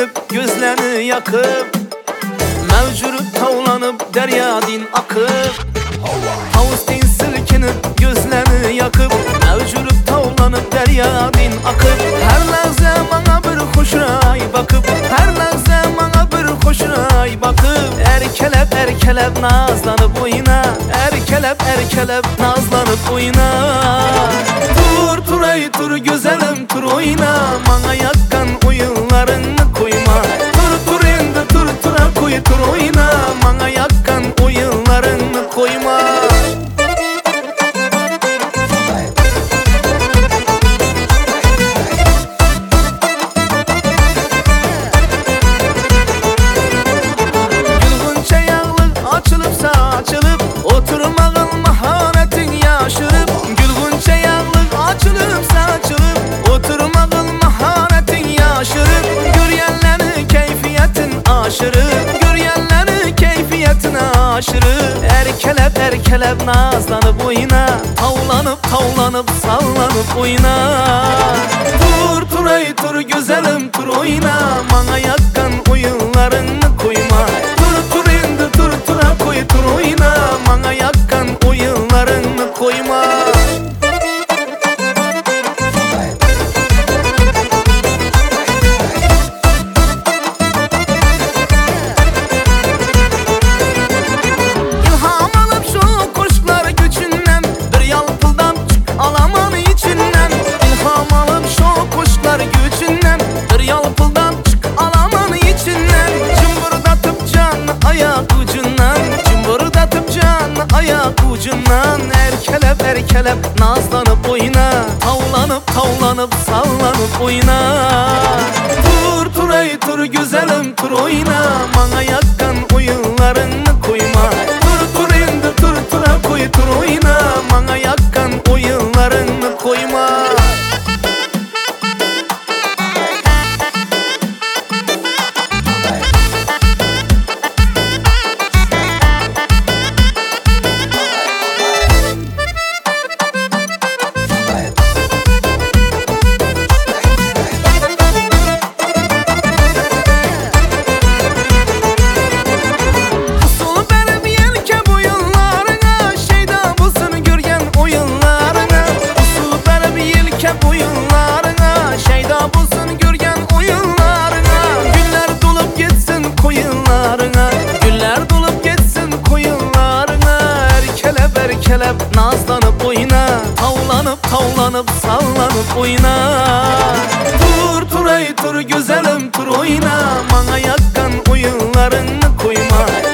gözlerini yakıp mevcurup tavlanıp deryadin akıp Tavustin silkinip gözlerini yakıp mevcurup tavlanıp deryadin akıp Her lahza bana bir hoşray bakıp Her lahza bana bir hoşray bakıp Erkelep nazlanıp oyna Erkelep nazlanıp oyna Tur güzelim tur oyna Bana yakkan oyunlarını koyma Tur endi tura koy tur oyna Bana yakkan oyunlarını koyma Gülgünçe yağlı açılıpsa açılıp Oturmağın maharetin yaşırıp Gülgünçe yağlı açılıpsa açılıp Oturmağın maharetin yaşırıp Göryenleri keyfiyetin aşırıp Göryenleri keyfiyetin aşırıp Erkelep nazlanıp oyna Tavlanıp sallanıp oyna Tur güzelim tur oyna Bana yakkan oyunlarını koyma Tur endi tura koy tur oyna Bana yakkan oyunlarını koyma İlham alıp şu kuşlar gücünden Bir yalpıldan çık alaman içinden İlham alıp şu kuşlar gücünden Bir yalpıldan çık alaman içinden Cımbırdatıp canı ayak ucundan Cımbırdatıp canı ayak ucundan Erkelep nazlanıp oyna Tavlanıp sallanıp oyna Tur güzelim tur oyna Bana yakkan oyunlarını koyma Tur endi tura koy tur oyna Bana yakkan oyunlarını koyma Nazlanıp oyna Tavlanıp sallanıp oyna Tur güzelim tur oyna Bana yakkan oyunlarını koyma